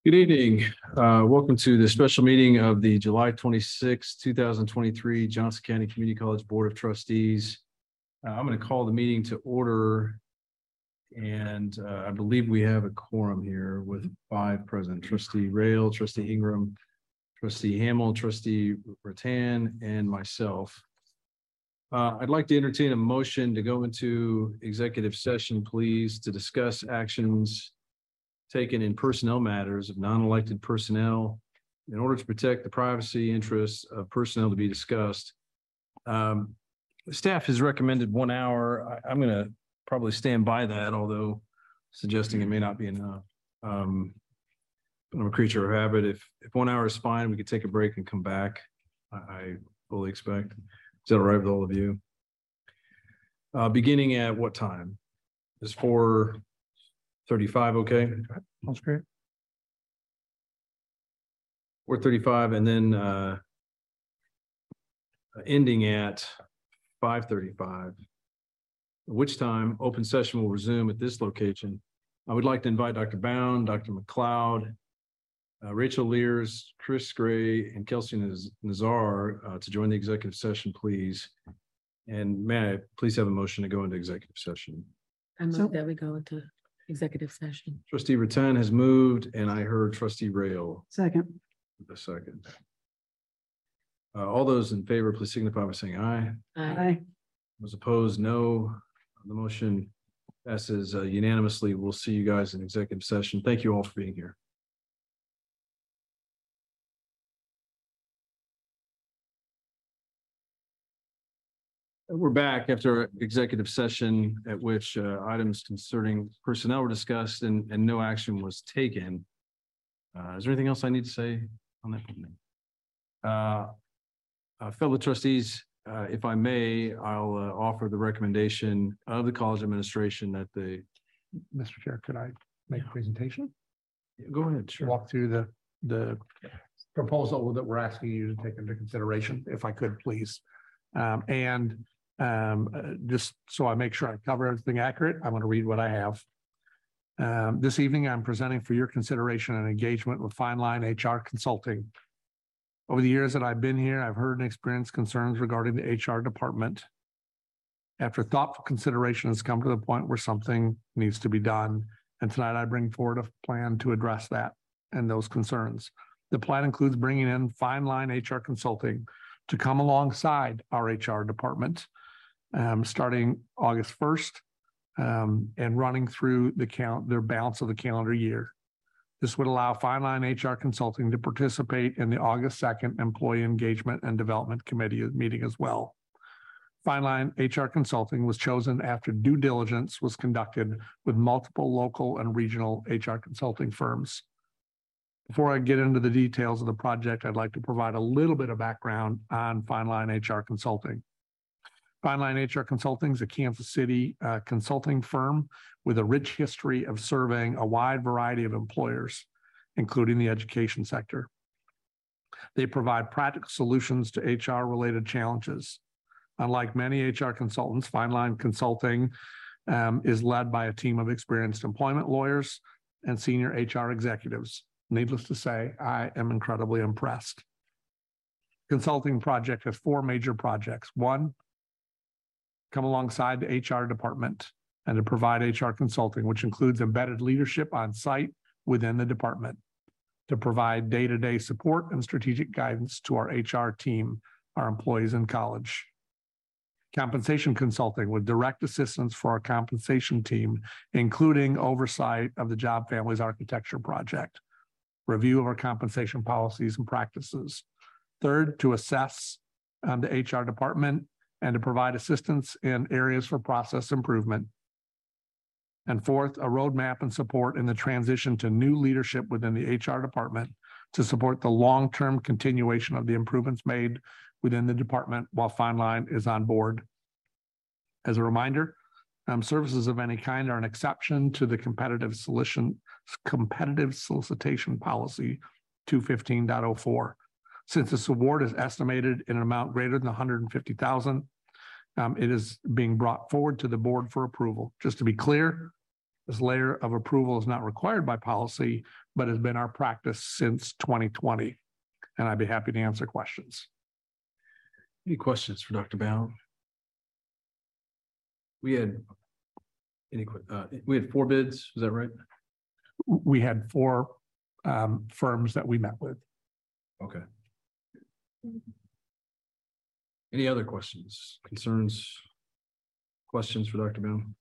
Good evening. Welcome to the special meeting of the July 26, 2023 Johnson County Community College Board of Trustees. I'm going to call the meeting to order. And I believe we have a quorum here with 5 present. Trustee Rail, Trustee Ingram, Trustee Hamel, Trustee Rattan, and myself. I'd like to entertain a motion to go into executive session, please, to discuss actions taken in personnel matters of non-elected personnel in order to protect the privacy interests of personnel to be discussed. The staff has recommended 1 hour. I'm going to probably stand by that, although suggesting it may not be enough. I'm a creature of habit. If 1 hour is fine, we could take a break and come back. I fully expect. Is that all right with all of you? Beginning at what time? Is 4:35 okay? That's great. 4:35 and then ending at 5:35, at which time open session will resume at this location. I would like to invite Dr. Bound, Dr. McLeod, Rachel Lears, Chris Gray, and Kelsey Nazar to join the executive session, please. And may I please have a motion to go into executive session? I move that we go into executive session. Trustee Rattan has moved, and I heard Trustee Rail. Second. A second. All those in favor, please signify by saying aye. Aye. Those opposed, no. The motion passes unanimously. We'll see you guys in executive session. Thank you all for being here. We're back after executive session at which items concerning personnel were discussed and no action was taken. Is there anything else I need to say on that? Fellow trustees, if I may, I'll offer the recommendation of the college administration that the— Mr. Chair, could I make a presentation? Go ahead. Sure. Walk through the proposal that we're asking you to take into consideration, if I could, please. Just so I make sure I cover everything accurate, I'm going to read what I have. This evening, I'm presenting for your consideration and engagement with Fine Line HR Consulting. Over the years that I've been here, I've heard and experienced concerns regarding the HR department. After thoughtful consideration has come to the point where something needs to be done, and tonight I bring forward a plan to address that and those concerns. The plan includes bringing in Fine Line HR Consulting to come alongside our HR department, starting August 1st and running through their balance of the calendar year. This would allow Fine Line HR Consulting to participate in the August 2nd Employee Engagement and Development Committee meeting as well. Fine Line HR Consulting was chosen after due diligence was conducted with multiple local and regional HR consulting firms. Before I get into the details of the project, I'd like to provide a little bit of background on Fine Line HR Consulting. Fine Line HR Consulting is a Kansas City consulting firm with a rich history of surveying a wide variety of employers, including the education sector. They provide practical solutions to HR-related challenges. Unlike many HR consultants, Fine Line Consulting is led by a team of experienced employment lawyers and senior HR executives. Needless to say, I am incredibly impressed. Consulting project has 4 major projects. 1, come alongside the HR department and to provide HR consulting, which includes embedded leadership on site within the department, to provide day-to-day support and strategic guidance to our HR team, our employees in college. Compensation consulting with direct assistance for our compensation team, including oversight of the Job Families Architecture project, review of our compensation policies and practices. 3rd, to assess the HR department and to provide assistance in areas for process improvement. And 4th, a roadmap and support in the transition to new leadership within the HR department to support the long-term continuation of the improvements made within the department while Fine Line is on board. As a reminder, services of any kind are an exception to the competitive solicitation policy 215.04. Since this award is estimated in an amount greater than $150,000, it is being brought forward to the board for approval. Just to be clear, This layer of approval is not required by policy, but has been our practice since 2020. And I'd be happy to answer questions. Any questions for Dr. Bound? We had we had 4 bids, is that right? We had 4 firms that we met with. Okay. Any other questions, concerns, questions for Dr. Bound?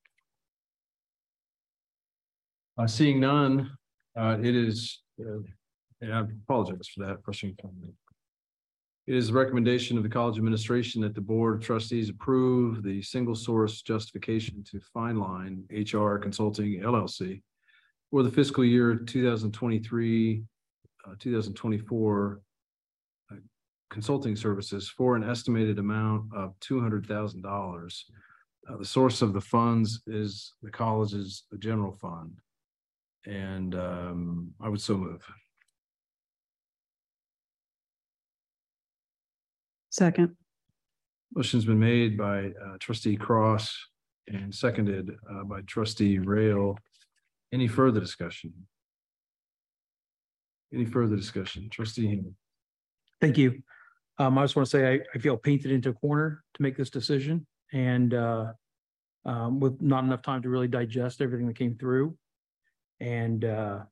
Seeing none, it is, and I apologize for that. It is the recommendation of the college administration that the Board of Trustees approve the single source justification to Fine Line HR Consulting LLC for the fiscal year 2023, 2024 consulting services for an estimated amount of $200,000. The source of the funds is the college's general fund. And I would so move. Second. Motion's been made by trustee Cross and seconded by trustee Rail. Any further discussion? Any further discussion? Trustee Hinman. Thank you. I just want to say I feel painted into a corner to make this decision, and with not enough time to really digest everything that came through. And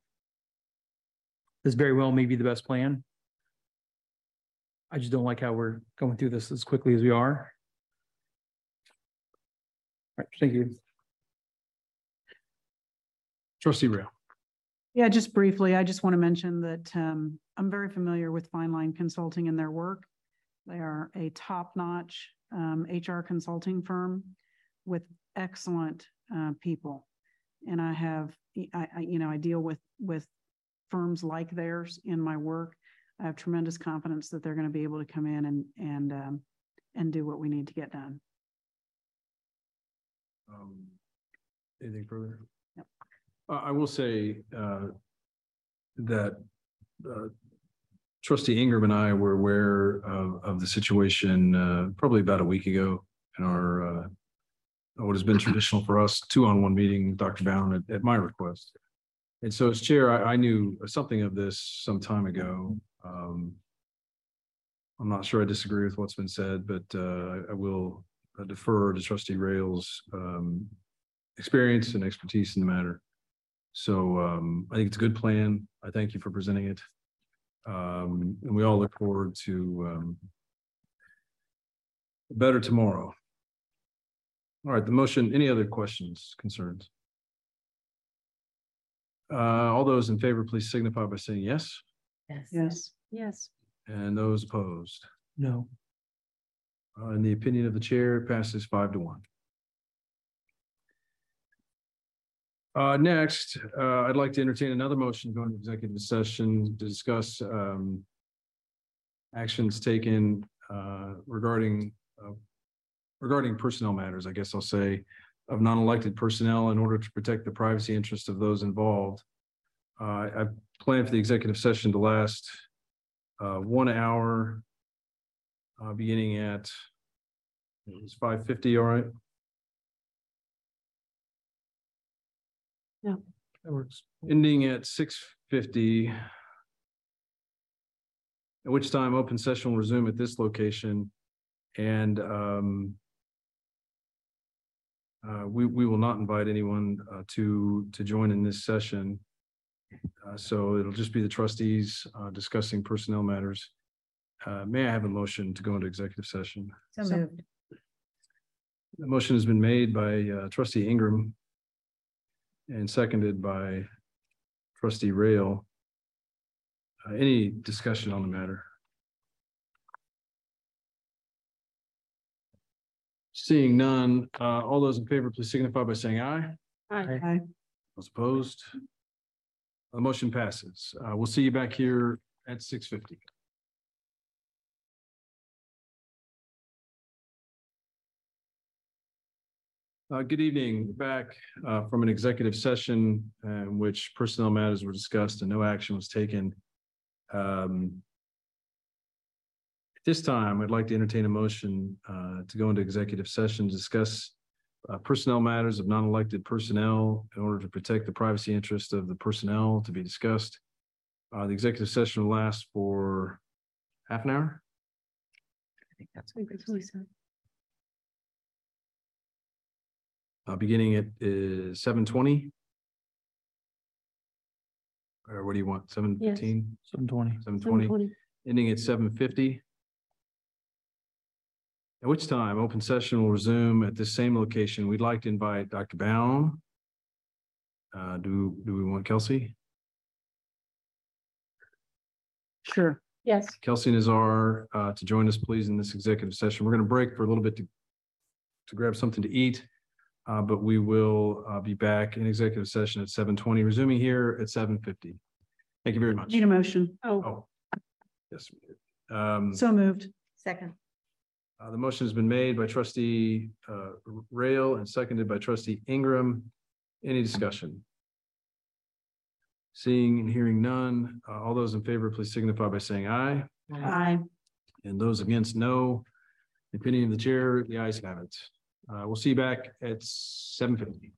this very well may be the best plan. I just don't like how we're going through this as quickly as we are. All right, thank you. Trustee Rail. Yeah, just briefly, I just want to mention that I'm very familiar with Fine Line Consulting and their work. They are a top-notch HR consulting firm with excellent people. And I deal with firms like theirs in my work. I have tremendous confidence that they're going to be able to come in and do what we need to get done. Anything further? Yep. I will say that Trustee Ingram and I were aware of the situation probably about a week ago in our what has been traditional for us 2-on-1 meeting, Dr. Bound, at my request. And so as chair, I knew something of this some time ago. I'm not sure I disagree with what's been said, but I will defer to Trustee Rail's experience and expertise in the matter. So I think it's a good plan. I thank you for presenting it. And we all look forward to better tomorrow. All right, the motion, any other questions, concerns? All those in favor, please signify by saying yes. Yes. Yes. Yes. And those opposed. No. In the opinion of the chair, it passes 5-1. Next, I'd like to entertain another motion going to executive session to discuss actions taken regarding personnel matters, I guess I'll say, of non-elected personnel in order to protect the privacy interests of those involved. I plan for the executive session to last 1 hour, beginning at, it was 5:50, all right? Yeah. That works. Ending at 6:50, at which time open session will resume at this location. And we will not invite anyone to join in this session. So it'll just be the trustees discussing personnel matters. May I have a motion to go into executive session? So moved. The motion has been made by trustee Ingram and seconded by trustee Rail. Any discussion on the matter? Seeing none, all those in favor, please signify by saying aye. Aye. Those opposed? The motion passes. We'll see you back here at 6:50. Good evening. Back from an executive session in which personnel matters were discussed and no action was taken. At this time, I'd like to entertain a motion to go into executive session to discuss personnel matters of non-elected personnel in order to protect the privacy interest of the personnel to be discussed. The executive session will last for half an hour. I think that's what we said. Beginning at 7:20. Or what do you want? 7:15? 7:20. 7:20, ending at 7:50. At which time open session will resume at the same location. We'd like to invite Dr. Baum. Do we want Kelsey? Sure. Yes. Kelsey Nazar to join us, please, in this executive session. We're going to break for a little bit to grab something to eat. But we will be back in executive session at 7:20, resuming here at 7:50. Thank you very much. Need a motion. Oh, yes. So moved. Second. The motion has been made by trustee Rail and seconded by trustee Ingram. Any discussion? Seeing and hearing none, all those in favor, please signify by saying aye. Aye. And those against, no. The opinion of the chair, the ayes have it. We'll see you back at 7:50.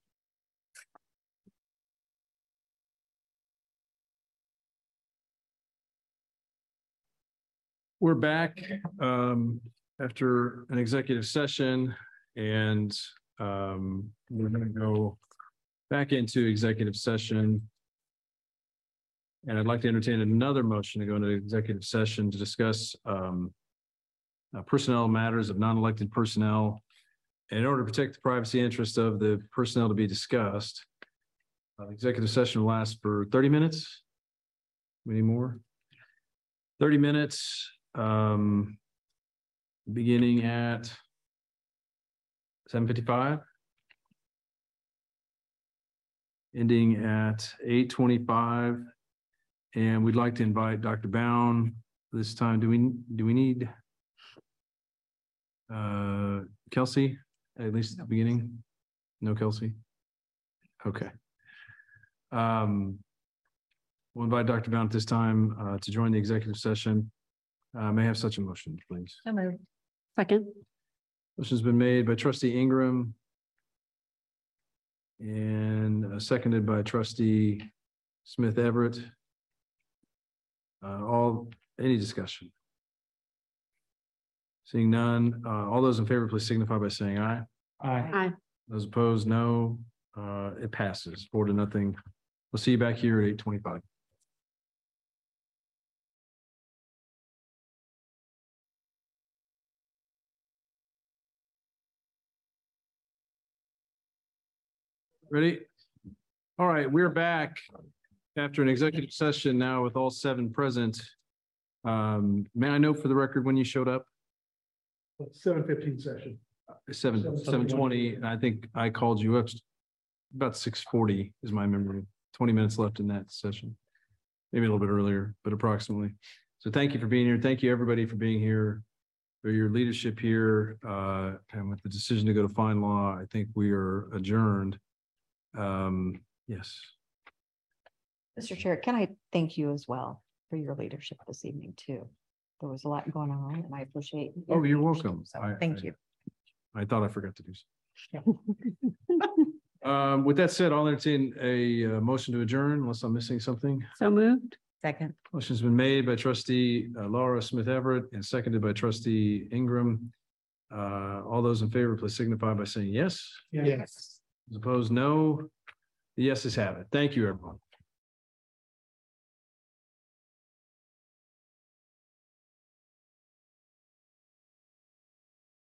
We're back after an executive session, and we're going to go back into executive session. And I'd like to entertain another motion to go into executive session to discuss personnel matters of non-elected personnel. And in order to protect the privacy interest of the personnel to be discussed, the executive session will last for 30 minutes. Any more? 30 minutes, beginning at 7:55, ending at 8:25. And we'd like to invite Dr. Baum this time. Do we need Kelsey, at least at the beginning? No Kelsey? Okay. We'll invite Dr. Baum at this time to join the executive session. May I have such a motion, please? So moved. Second. Motion's been made by trustee Ingram and seconded by trustee Smith Everett. Any discussion? Seeing none, all those in favor, please signify by saying aye. Aye. Aye. Those opposed, no. It passes 4-0. We'll see you back here at 8:25. Ready? All right, we're back after an executive session now with all 7 present. May I know for the record when you showed up? 7:15 session. 7:20, and I think I called you up about 6:40 is my memory. 20 minutes left in that session. Maybe a little bit earlier, but approximately. So thank you for being here. Thank you, everybody, for being here, for your leadership here. And with the decision to go to fine law, I think we are adjourned. Yes. Mr. Chair, can I thank you as well for your leadership this evening too? There was a lot going on and I appreciate. your Oh, you're leadership, welcome. so thank you. I thought I forgot to do so. With that said, I'll entertain a motion to adjourn unless I'm missing something. So moved. Second. Motion's been made by trustee Laura Smith Everett and seconded by trustee Ingram. All those in favor, please signify by saying yes. Yes. As opposed, no. The yeses have it. Thank you, everyone.